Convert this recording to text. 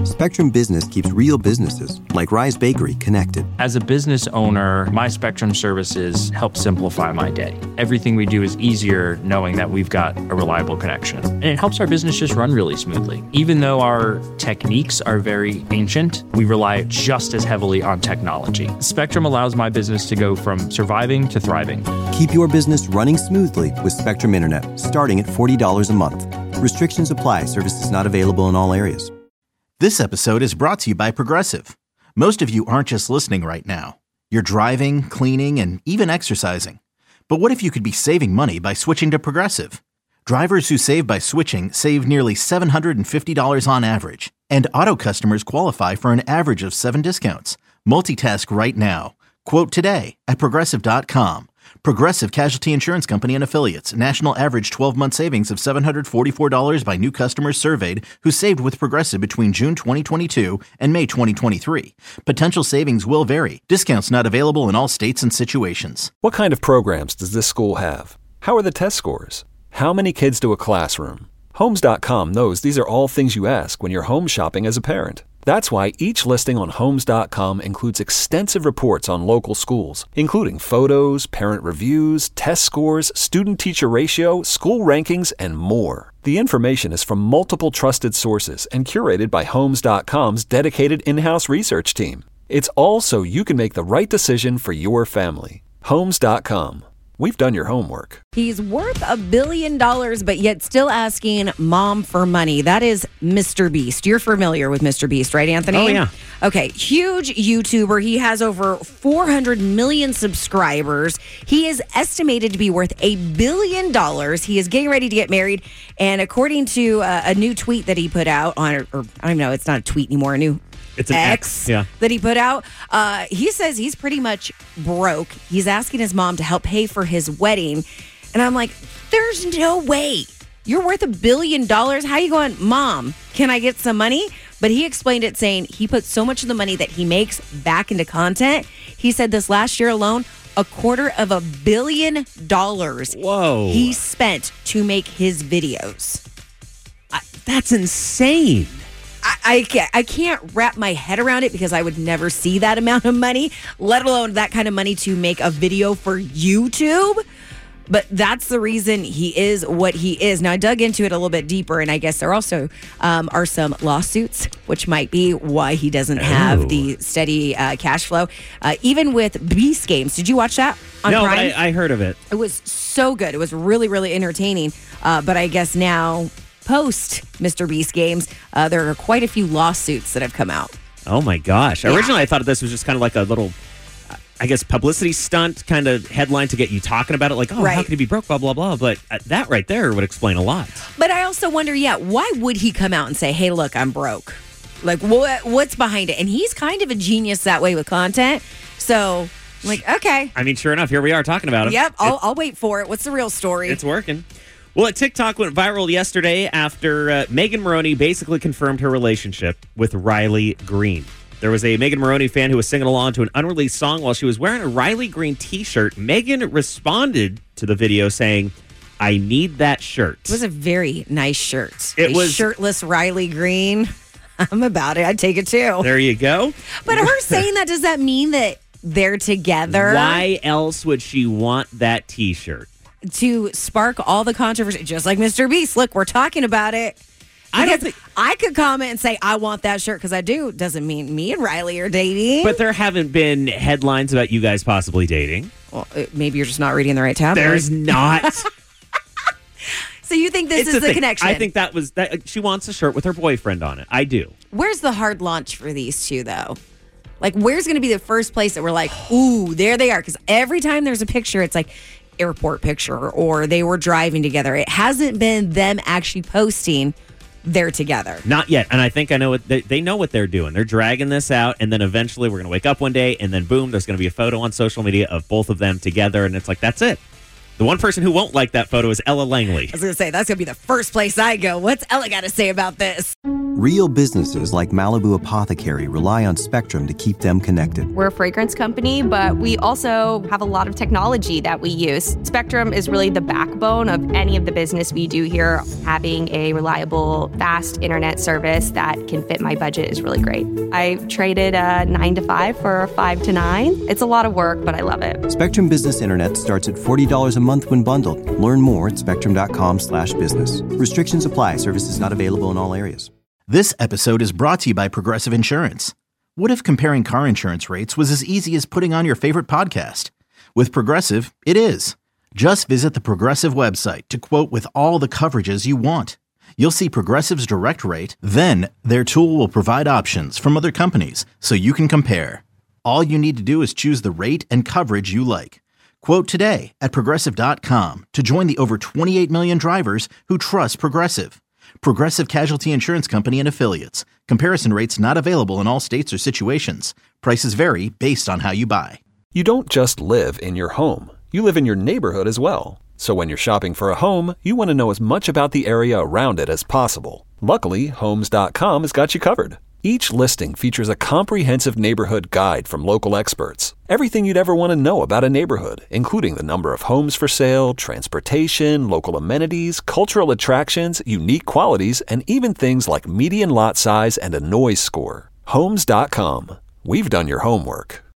Spectrum Business keeps real businesses, like Rise Bakery, connected. As a business owner, my Spectrum services help simplify my day. Everything we do is easier knowing that we've got a reliable connection. And it helps our business just run really smoothly. Even though our techniques are very ancient, we rely just as heavily on technology. Spectrum allows my business to go from surviving to thriving. Keep your business running smoothly with Spectrum Internet, starting at $40 a month. Restrictions apply. Services not available in all areas. This episode is brought to you by Progressive. Most of you aren't just listening right now. You're driving, cleaning, and even exercising. But what if you could be saving money by switching to Progressive? Drivers who save by switching save nearly $750 on average. And auto customers qualify for an average of 7 discounts. Multitask right now. Quote today at Progressive.com. Progressive Casualty Insurance Company and Affiliates. National average 12-month savings of $744 by new customers surveyed who saved with Progressive between June 2022 and May 2023. Potential savings will vary. Discounts not available in all states and situations. What kind of programs does this school have? How are the test scores? How many kids do a classroom? Homes.com knows these are all things you ask when you're home shopping as a parent. That's why each listing on Homes.com includes extensive reports on local schools, including photos, parent reviews, test scores, student-teacher ratio, school rankings, and more. The information is from multiple trusted sources and curated by Homes.com's dedicated in-house research team. It's all so you can make the right decision for your family. Homes.com. We've done your homework. He's worth $1 billion, but yet still asking mom for money. That is Mr. Beast. You're familiar with Mr. Beast, right, Anthony? Oh, yeah. Okay, huge YouTuber. He has over 400 million subscribers. He is estimated to be worth $1 billion. He is getting ready to get married. And according to a new tweet that he put out on, or I don't even know, it's not a tweet anymore, It's an X, yeah, that he put out. He says he's pretty much broke. He's asking his mom to help pay for his wedding. And I'm like, there's no way. You're worth $1 billion. How you going, Mom, can I get some money? But he explained it saying he put so much of the money that he makes back into content. He said this last year alone, $250 million Whoa. he spent to make his videos. That's insane. I can't wrap my head around it because I would never see that amount of money, let alone that kind of money to make a video for YouTube. But that's the reason he is what he is. Now, I dug into it a little bit deeper, and I guess there also are some lawsuits, which might be why he doesn't have the steady cash flow. Even with Beast Games. Did you watch that on No, Prime? but I heard of it. It was so good. It was really, really entertaining. But I guess now, post Mr. Beast Games, there are quite a few lawsuits that have come out. Oh, my gosh. Yeah. Originally, I thought this was just kind of like a little, I guess, publicity stunt kind of headline to get you talking about it. Like, oh, Right. how could he be broke, blah, blah, blah. But that right there would explain a lot. But I also wonder, why would he come out and say, hey, look, I'm broke? Like, what's behind it? And he's kind of a genius that way with content. So, I'm like, okay. I mean, sure enough, here we are talking about him. Yep, I'll wait for it. What's the real story? It's working. Well, TikTok went viral yesterday after Megan Moroney basically confirmed her relationship with Riley Green. There was a Megan Moroney fan who was singing along to an unreleased song while she was wearing a Riley Green t-shirt. Megan responded to the video saying, I need that shirt. It was a very nice shirt. It was shirtless Riley Green. I'm about it. I'd take it too. There you go. But her saying that, does that mean that they're together? Why else would she want that t-shirt? To spark all the controversy, just like Mr. Beast. Look, we're talking about it. I don't think I could comment and say, I want that shirt because I do. Doesn't mean me and Riley are dating. But there haven't been headlines about you guys possibly dating. Well, maybe you're just not reading the right tabloid. There's not. So you think this is the connection? I think that was that. She wants a shirt with her boyfriend on it. I do. Where's the hard launch for these two, though? Like, where's going to be the first place that we're like, ooh, there they are? Because every time there's a picture, it's like airport picture or they were driving together. It hasn't been them actually posting they're together. Not yet. And I think I know what they know what they're doing. They're dragging this out, and then eventually we're going to wake up one day, and then boom, there's going to be a photo on social media of both of them together, and it's like, that's it. The one person who won't like that photo is Ella Langley. I was going to say, that's going to be the first place I go. What's Ella got to say about this? Real businesses like Malibu Apothecary rely on Spectrum to keep them connected. We're a fragrance company, but we also have a lot of technology that we use. Spectrum is really the backbone of any of the business we do here. Having a reliable, fast internet service that can fit my budget is really great. I traded a 9 to 5 for a 5 to 9. It's a lot of work, but I love it. Spectrum Business Internet starts at $40 a month when bundled. Learn more at spectrum.com/business. Restrictions apply. Services not available in all areas. This episode is brought to you by Progressive Insurance. What if comparing car insurance rates was as easy as putting on your favorite podcast? With Progressive, it is. Just visit the Progressive website to quote with all the coverages you want. You'll see Progressive's direct rate, then their tool will provide options from other companies so you can compare. All you need to do is choose the rate and coverage you like. Quote today at Progressive.com to join the over 28 million drivers who trust Progressive. Progressive Casualty Insurance Company and Affiliates. Comparison rates not available in all states or situations. Prices vary based on how you buy. You don't just live in your home. You live in your neighborhood as well. So when you're shopping for a home, you want to know as much about the area around it as possible. Luckily, Homes.com has got you covered. Each listing features a comprehensive neighborhood guide from local experts. Everything you'd ever want to know about a neighborhood, including the number of homes for sale, transportation, local amenities, cultural attractions, unique qualities, and even things like median lot size and a noise score. Homes.com. We've done your homework.